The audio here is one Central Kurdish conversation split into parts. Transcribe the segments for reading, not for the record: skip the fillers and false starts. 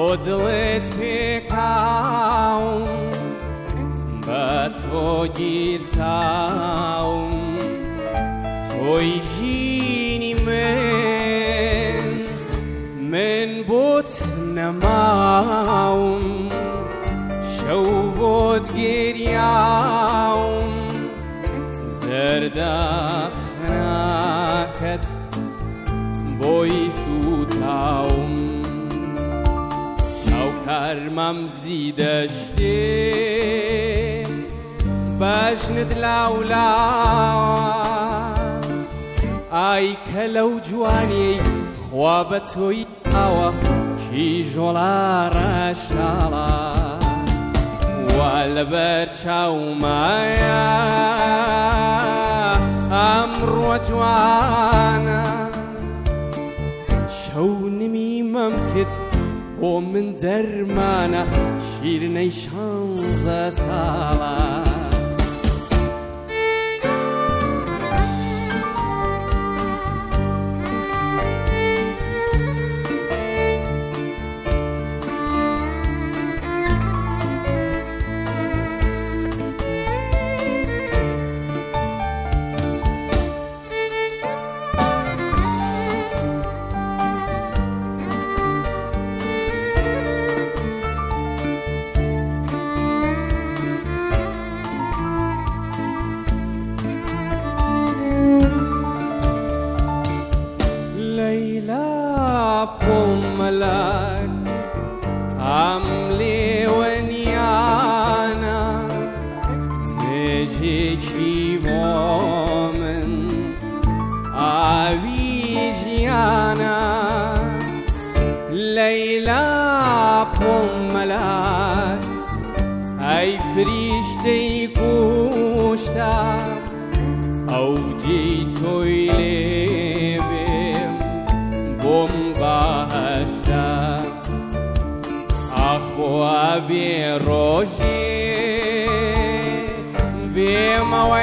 بۆ دڵێت پێکاوم بە تۆ گیرتاوم تۆی ژینی من بۆت نەماوم شەو بۆت گێریاوم زەردەخناکەت بۆی سوتاوم شاوکارمەم زیدەشتێ بەشنت لاولاوە ئای کە لەو جوانیەی خوا بە تۆی ئاوە کیژۆڵا ڕەشاڵە وا لەبەر چاومایە ئەمڕۆ جوانە شەو نمیمەم کرد بۆ من دەرمانە شیرنەی شانزە ساڵە مەلەک ئەم لێوەنیانە مێژێکی بۆ من ئاوی ژیانە لەیلا بۆم مەلەک ئەی فریشتەی کوشتە ئەو جێی تۆی لێبێم بۆم باشە ئەخوا بێ ڕۆژێ بێمەوە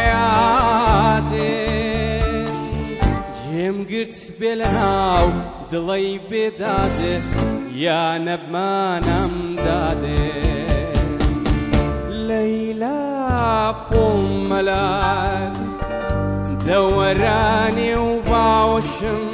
یادێ جێم گرت بێ لە ناو دڵەی بێدادێ یا نەبمانەم دادێ لەیلا بۆم مەلەک دەوەرانێ و باوشم